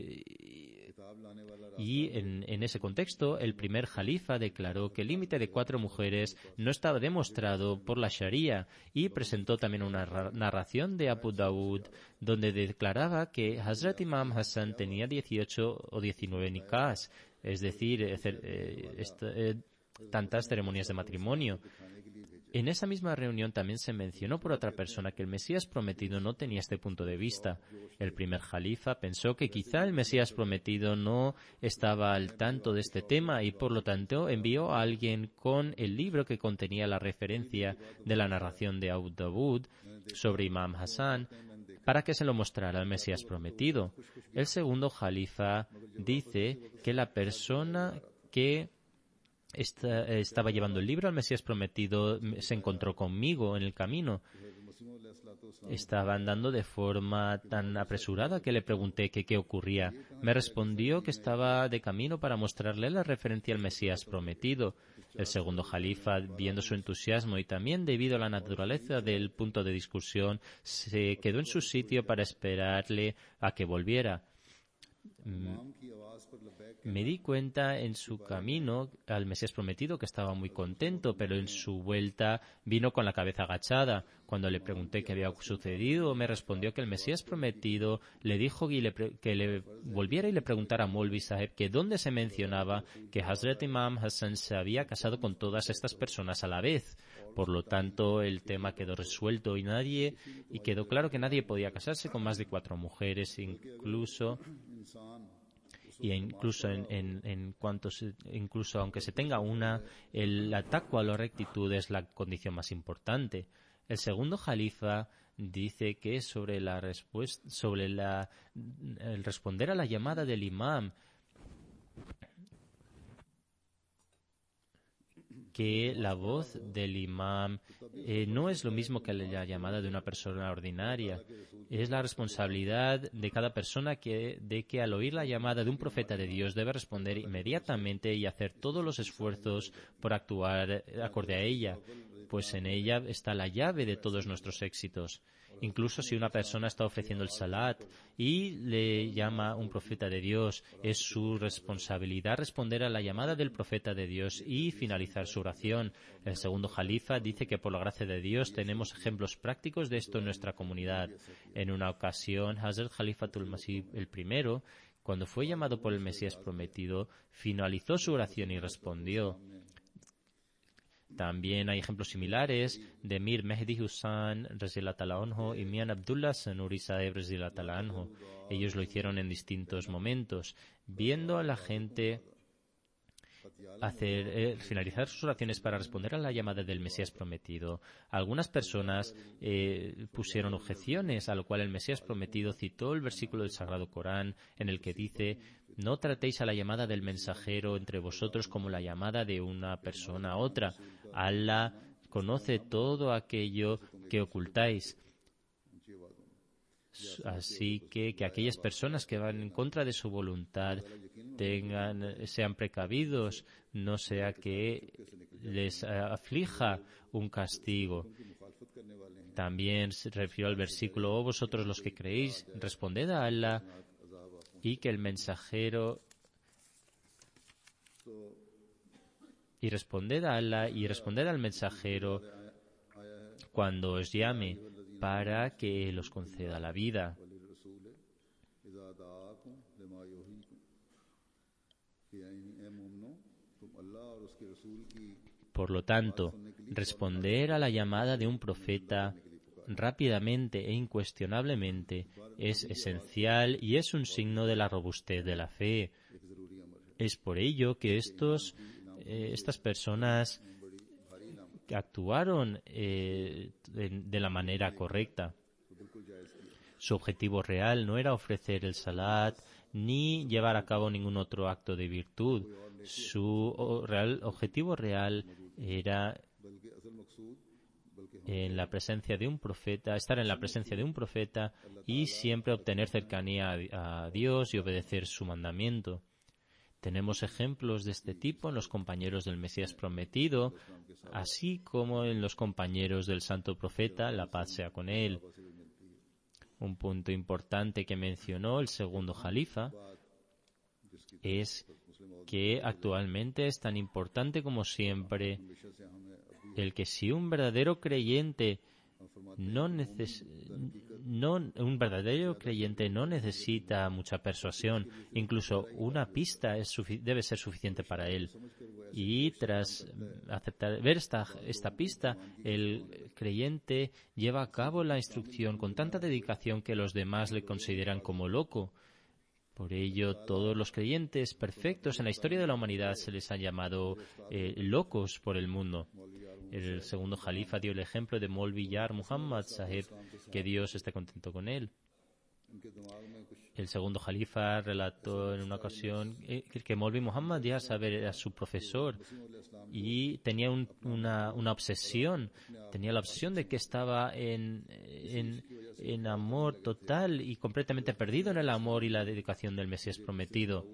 en ese contexto el primer Jalifa declaró que el límite de 4 mujeres no estaba demostrado por la Sharia y presentó también una narración de Abu Dawud donde declaraba que Hazrat Imam Hassan tenía 18 o 19 nikahs, es decir, tantas ceremonias de matrimonio. En esa misma reunión también se mencionó por otra persona que el Mesías prometido no tenía este punto de vista. El primer Jalifa pensó que quizá el Mesías prometido no estaba al tanto de este tema y por lo tanto envió a alguien con el libro que contenía la referencia de la narración de Abu Dawud sobre Imam Hassan para que se lo mostrara al Mesías prometido. El segundo Jalifa dice que la persona que estaba llevando el libro al Mesías prometido se encontró conmigo en el camino. Estaba andando de forma tan apresurada que le pregunté que qué ocurría. Me respondió que estaba de camino para mostrarle la referencia al Mesías prometido. El segundo Jalifa, viendo su entusiasmo y también debido a la naturaleza del punto de discusión, se quedó en su sitio para esperarle a que volviera. Me di cuenta en su camino al Mesías prometido que estaba muy contento, pero en su vuelta vino con la cabeza agachada. Cuando le pregunté qué había sucedido, me respondió que el Mesías prometido le dijo que le volviera y le preguntara a Molvi Saheb que dónde se mencionaba que Hazrat Imam Hassan se había casado con todas estas personas a la vez. Por lo tanto, el tema quedó resuelto y quedó claro que nadie podía casarse con más de 4 mujeres, incluso aunque se tenga una, el ataque a la rectitud es la condición más importante. El segundo Jalifa dice que el responder a la llamada del imam, que la voz del imam no es lo mismo que la llamada de una persona ordinaria. Es la responsabilidad de cada persona de que al oír la llamada de un profeta de Dios debe responder inmediatamente y hacer todos los esfuerzos por actuar acorde a ella, pues en ella está la llave de todos nuestros éxitos. Incluso si una persona está ofreciendo el salat y le llama un profeta de Dios, es su responsabilidad responder a la llamada del profeta de Dios y finalizar su oración. El segundo Jalifa dice que por la gracia de Dios tenemos ejemplos prácticos de esto en nuestra comunidad. En una ocasión, Hazrat Khalifatul Masih el primero, cuando fue llamado por el Mesías prometido, finalizó su oración y respondió. También hay ejemplos similares de Mir Mehdi Hussain radhiyallahu anhu y Mian Abdullah Sanuri Saheb radhiyallahu anhu. Ellos lo hicieron en distintos momentos, viendo a la gente finalizar sus oraciones para responder a la llamada del Mesías prometido. Algunas personas pusieron objeciones, a lo cual el Mesías prometido citó el versículo del Sagrado Corán en el que dice: no tratéis a la llamada del mensajero entre vosotros como la llamada de una persona a otra. Allah conoce todo aquello que ocultáis. Así que aquellas personas que van en contra de su voluntad sean precavidos, no sea que les aflija un castigo. También se refirió al versículo: oh vosotros los que creéis, responded a Allah, y que el mensajero y responded a Allah y responded al mensajero cuando os llame para que los conceda la vida. Por lo tanto, responder a la llamada de un profeta rápidamente e incuestionablemente es esencial y es un signo de la robustez de la fe. Es por ello que estas personas actuaron de la manera correcta. Su objetivo real no era ofrecer el salat ni llevar a cabo ningún otro acto de virtud. Su objetivo real era en la presencia de un profeta, estar en la presencia de un profeta y siempre obtener cercanía a Dios y obedecer su mandamiento. Tenemos ejemplos de este tipo en los compañeros del Mesías prometido, así como en los compañeros del Santo Profeta, la paz sea con él. Un punto importante que mencionó el segundo Jalifa es que actualmente es tan importante como siempre el que si un verdadero creyente no necesita mucha persuasión, incluso una pista debe ser suficiente para él. Y tras ver esta pista, el creyente lleva a cabo la instrucción con tanta dedicación que los demás le consideran como loco. Por ello, todos los creyentes perfectos en la historia de la humanidad se les ha llamado locos por el mundo. El segundo Jalifa dio el ejemplo de Molvi Yar Muhammad Saheb, que Dios esté contento con él. El segundo Jalifa relató en una ocasión que Molvi Muhammad Yar Saheb era su profesor y tenía una obsesión. Tenía la obsesión de que estaba en amor total y completamente perdido en el amor y la dedicación del Mesías prometido.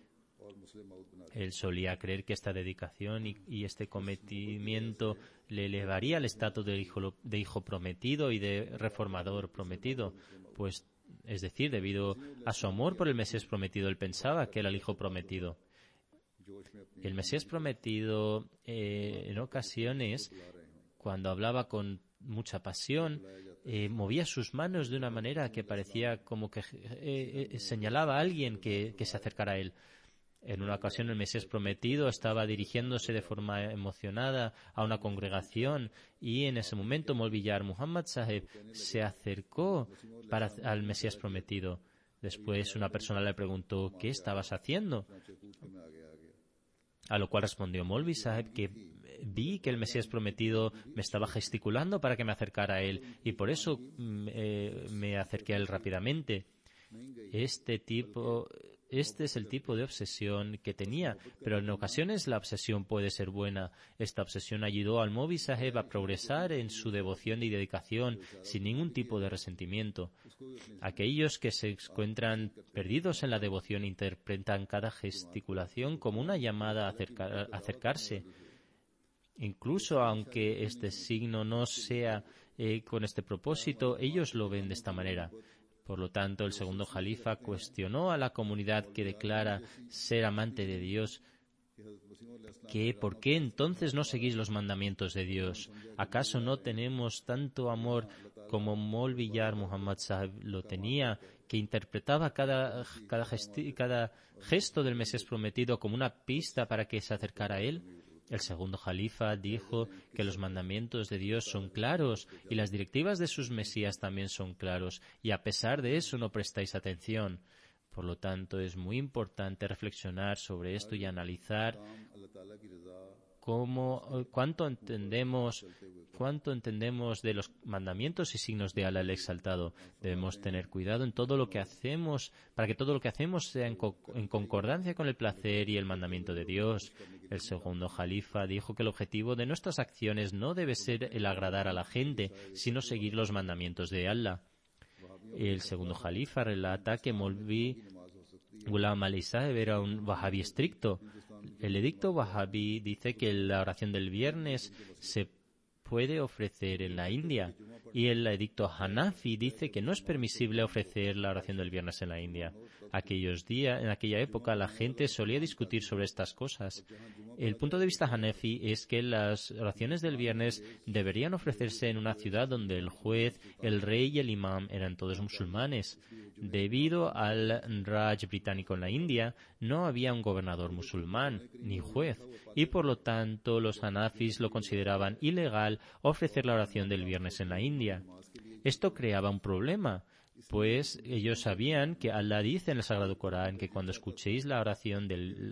Él solía creer que esta dedicación y este cometimiento le elevaría al estatus de hijo prometido y de reformador prometido, pues Es decir, debido a su amor por el Mesías prometido, él pensaba que era el hijo prometido. El Mesías prometido, en ocasiones, cuando hablaba con mucha pasión, movía sus manos de una manera que parecía como que señalaba a alguien que se acercara a él. En una ocasión el Mesías prometido estaba dirigiéndose de forma emocionada a una congregación y en ese momento Molvillar Muhammad Sahib se acercó al Mesías prometido. Después una persona le preguntó ¿qué estabas haciendo? A lo cual respondió Molvi Sahib que vi que el Mesías prometido me estaba gesticulando para que me acercara a él y por eso me acerqué a él rápidamente. Este es el tipo de obsesión que tenía, pero en ocasiones la obsesión puede ser buena. Esta obsesión ayudó al Molvi Sahib a progresar en su devoción y dedicación sin ningún tipo de resentimiento. Aquellos que se encuentran perdidos en la devoción interpretan cada gesticulación como una llamada a acercarse. Incluso aunque este signo no sea con este propósito, ellos lo ven de esta manera. Por lo tanto, el segundo Jalifa cuestionó a la comunidad que declara ser amante de Dios que ¿por qué entonces no seguís los mandamientos de Dios? ¿Acaso no tenemos tanto amor como Molvillar Muhammad Sahib lo tenía, que interpretaba cada gesto del Mesías prometido como una pista para que se acercara a él? El segundo Jalifa dijo que los mandamientos de Dios son claros y las directivas de sus Mesías también son claros, y a pesar de eso no prestáis atención. Por lo tanto, es muy importante reflexionar sobre esto y analizar cuánto entendemos de los mandamientos y signos de Allah el Exaltado. Debemos tener cuidado en todo lo que hacemos, para que todo lo que hacemos sea en concordancia con el placer y el mandamiento de Dios. El segundo Jalifa dijo que el objetivo de nuestras acciones no debe ser el agradar a la gente, sino seguir los mandamientos de Allah. El segundo Jalifa relata que Molvi Ghulam Ali Sahib era un wahabí estricto. El edicto wahabí dice que la oración del viernes se puede ofrecer en la India y el edicto Hanafi dice que no es permisible ofrecer la oración del viernes en la India. En aquella época la gente solía discutir sobre estas cosas. El punto de vista Hanafi es que las oraciones del viernes deberían ofrecerse en una ciudad donde el juez, el rey y el imam eran todos musulmanes. Debido al Raj británico en la India, no había un gobernador musulmán ni juez, y por lo tanto los hanafis lo consideraban ilegal ofrecer la oración del viernes en la India. Esto creaba un problema, pues ellos sabían que Allah dice en el Sagrado Corán que cuando escuchéis la oración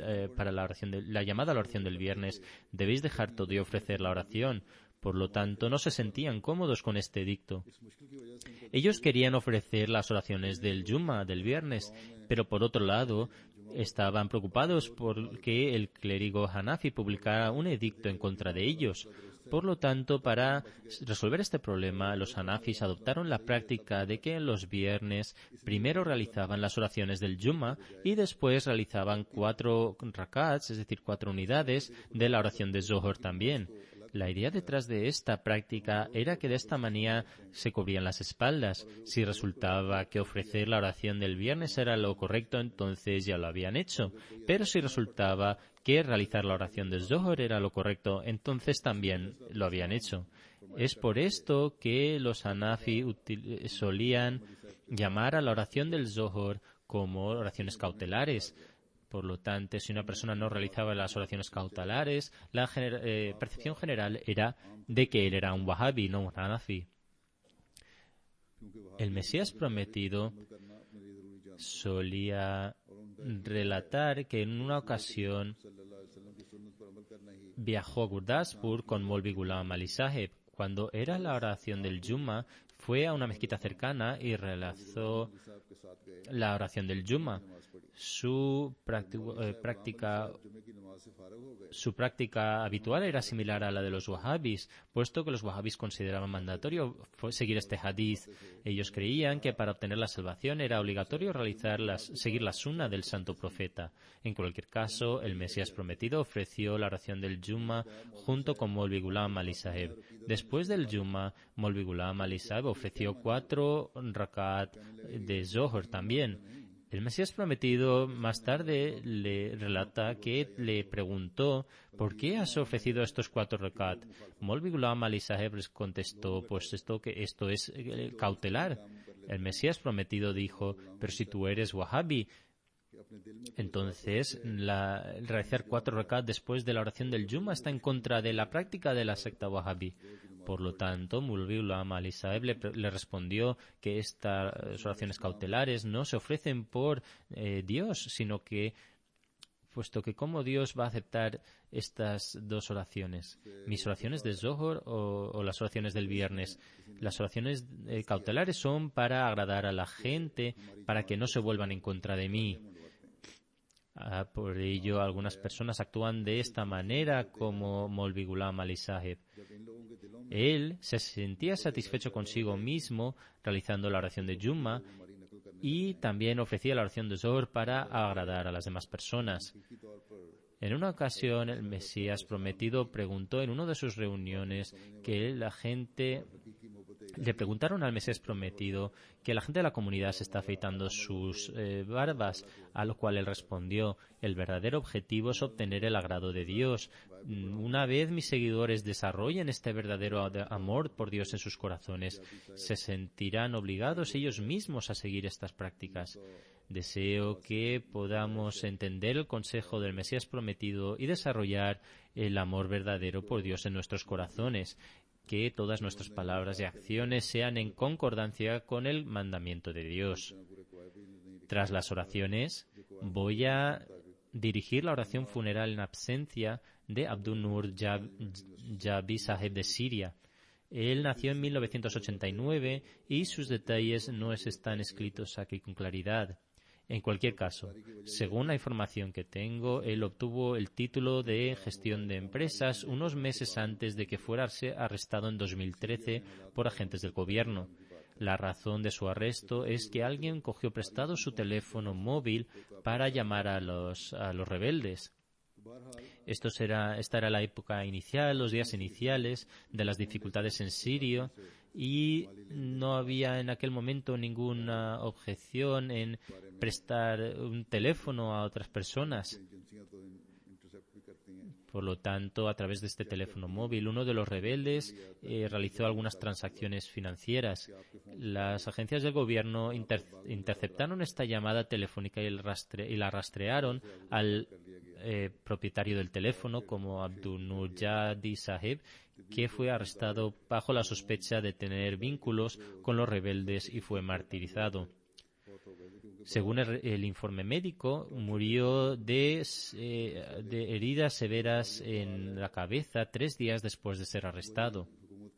la llamada a la oración del viernes, debéis dejar todo y ofrecer la oración. Por lo tanto, no se sentían cómodos con este edicto. Ellos querían ofrecer las oraciones del Jumma, del viernes, pero por otro lado, estaban preocupados porque el clérigo Hanafi publicara un edicto en contra de ellos. Por lo tanto, para resolver este problema, los Hanafis adoptaron la práctica de que en los viernes primero realizaban las oraciones del Jumma y después realizaban 4 rakats, es decir, 4 unidades de la oración de Zohar también. La idea detrás de esta práctica era que de esta manera se cubrían las espaldas. Si resultaba que ofrecer la oración del viernes era lo correcto, entonces ya lo habían hecho. Pero si resultaba que realizar la oración del Zohar era lo correcto, entonces también lo habían hecho. Es por esto que los Hanafi solían llamar a la oración del Zohar como oraciones cautelares. Por lo tanto, si una persona no realizaba las oraciones cautelares, la percepción general era de que él era un wahabi, no un hanafi. El Mesías prometido solía relatar que en una ocasión viajó a Gurdaspur con Molvi Ghulam Ali Sahib. Cuando era la oración del Jumma, fue a una mezquita cercana y realizó la oración del Jumma. Su práctica Su práctica habitual era similar a la de los wahhabis, puesto que los wahhabis consideraban mandatorio seguir este hadith. Ellos creían que para obtener la salvación era obligatorio seguir la sunna del santo profeta. En cualquier caso, el Mesías prometido ofreció la oración del Jumma junto con Maulvi Ghulam Ali Saheb. Después del Jumma, Maulvi Ghulam Ali Saheb ofreció 4 rakat de Zohar también. El Mesías prometido más tarde le relata que le preguntó ¿por qué has ofrecido estos 4 rakat? Maulvi Ghulam Ali Saheb les contestó pues esto es cautelar. El Mesías prometido dijo pero si tú eres wahhabi, entonces realizar 4 rakat después de la oración del Jumma está en contra de la práctica de la secta wahhabi. Por lo tanto, Maulvi Ghulam Ali Saheb le respondió que estas oraciones cautelares no se ofrecen por Dios, sino que, puesto que cómo Dios va a aceptar estas 2 oraciones, mis oraciones de Zohar o las oraciones del viernes. Las oraciones cautelares son para agradar a la gente, para que no se vuelvan en contra de mí. Por ello, algunas personas actúan de esta manera como Maulvi Ghulam Ali Saheb. Él se sentía satisfecho consigo mismo realizando la oración de Jumma y también ofrecía la oración de Zohar para agradar a las demás personas. En una ocasión, el Mesías prometido preguntó en una de sus reuniones que la gente... Le preguntaron al Mesías prometido que la gente de la comunidad se está afeitando sus barbas, a lo cual él respondió, el verdadero objetivo es obtener el agrado de Dios. Una vez mis seguidores desarrollen este verdadero amor por Dios en sus corazones, se sentirán obligados ellos mismos a seguir estas prácticas. Deseo que podamos entender el consejo del Mesías prometido y desarrollar el amor verdadero por Dios en nuestros corazones. Que todas nuestras palabras y acciones sean en concordancia con el mandamiento de Dios. Tras las oraciones, voy a dirigir la oración funeral en absencia de Abdul Nur Jabi Saheb de Siria. Él nació en 1989 y sus detalles no están escritos aquí con claridad. En cualquier caso, según la información que tengo, él obtuvo el título de gestión de empresas unos meses antes de que fuera arrestado en 2013 por agentes del gobierno. La razón de su arresto es que alguien cogió prestado su teléfono móvil para llamar a los rebeldes. Esta era la época inicial, los días iniciales de las dificultades en Siria y no había en aquel momento ninguna objeción en prestar un teléfono a otras personas. Por lo tanto, a través de este teléfono móvil, uno de los rebeldes realizó algunas transacciones financieras. Las agencias del gobierno interceptaron esta llamada telefónica y la rastrearon al propietario del teléfono como Abdul Nur Jabi Saheb, que fue arrestado bajo la sospecha de tener vínculos con los rebeldes y fue martirizado. Según el informe médico, murió de heridas severas en la cabeza 3 días después de ser arrestado.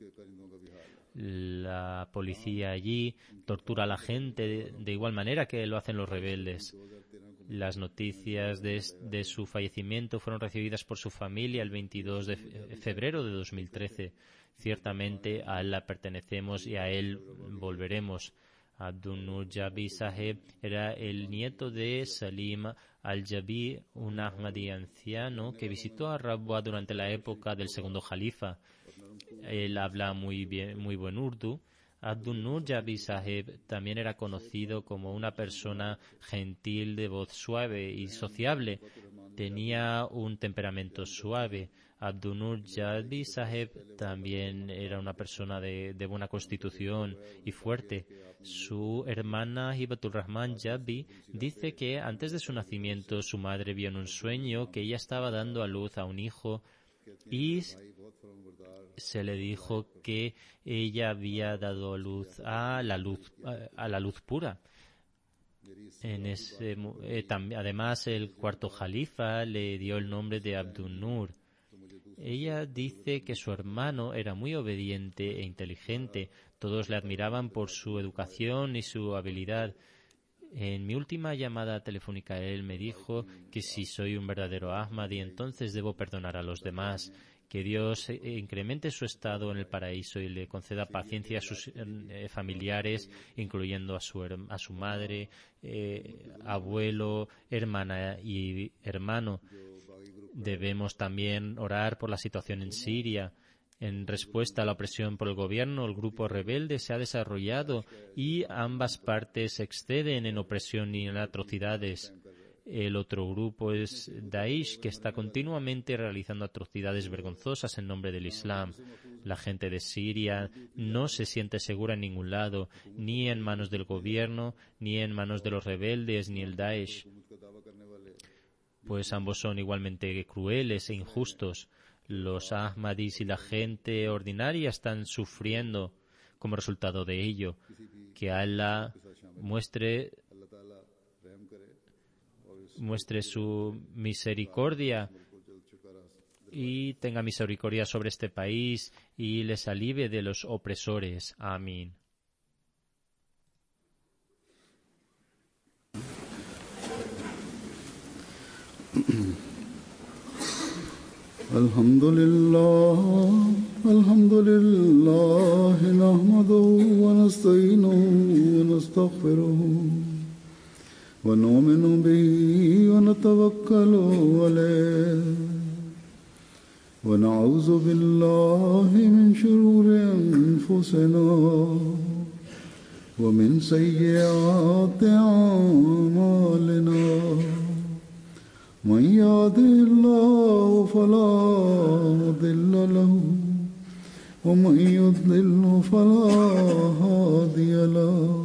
La policía allí tortura a la gente de igual manera que lo hacen los rebeldes. Las noticias de su fallecimiento fueron recibidas por su familia el 22 de febrero de 2013. Ciertamente a él la pertenecemos y a él volveremos. Abdul Nur Jabi Saheb era el nieto de Salim al-Jabi, un Ahmadi anciano que visitó a Rabwa durante la época del segundo Jalifa. Él habla muy buen urdu. Abdul Nur Jabi Saheb también era conocido como una persona gentil, de voz suave y sociable. Tenía un temperamento suave. Abdul Nur Jabi Saheb también era una persona de buena constitución y fuerte. Su hermana Hibatul Rahman Jabi dice que antes de su nacimiento su madre vio en un sueño que ella estaba dando a luz a un hijo y se le dijo que ella había dado a luz a la luz pura. Además, el cuarto Jalifa le dio el nombre de Abdul Nur. Ella dice que su hermano era muy obediente e inteligente. Todos le admiraban por su educación y su habilidad. En mi última llamada telefónica él me dijo que si soy un verdadero Ahmadi, entonces debo perdonar a los demás, que Dios incremente su estado en el paraíso y le conceda paciencia a sus familiares, incluyendo a su madre, abuelo, hermana y hermano. Debemos también orar por la situación en Siria. En respuesta a la opresión por el gobierno, el grupo rebelde se ha desarrollado y ambas partes exceden en opresión y en atrocidades. El otro grupo es Daesh, que está continuamente realizando atrocidades vergonzosas en nombre del Islam. La gente de Siria no se siente segura en ningún lado, ni en manos del gobierno, ni en manos de los rebeldes, ni el Daesh, pues ambos son igualmente crueles e injustos. Los Ahmadis y la gente ordinaria están sufriendo como resultado de ello. Que Allah muestre su misericordia y tenga misericordia sobre este país y les alivie de los opresores. Amén. Alhamdulillah, nahmaduhu wa nasta'inuhu wa nastaghfiruhu wa nu'minu bihi wa natawakkalu alayhi wa na'udhu billahi min shururi anfusina wa min sayyiati a'malina. من يهده الله فلا مضل له ومن يضلل فلا هادي له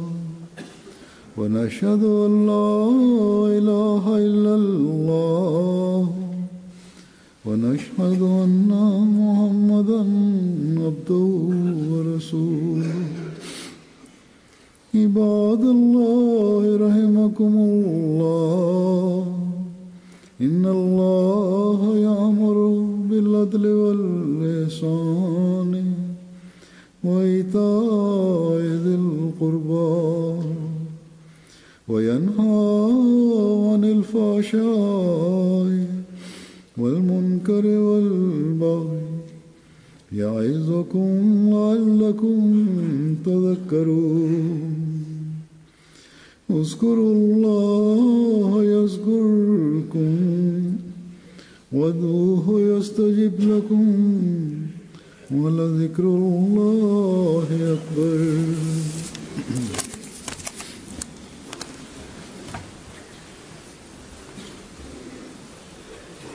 ونشهد أن لا إله إلا الله ونشهد أن محمدا عبده ورسوله عباد الله رحمكم الله إن الله يأمر بالعدل والإحسان وإيتاء ذي القربى وينهى عن الفحشاء والمنكر والبغي يعظكم لعلكم تذكرون اذكروا الله يذكركم وادعوه يستجب لكم ولذكر الله أكبر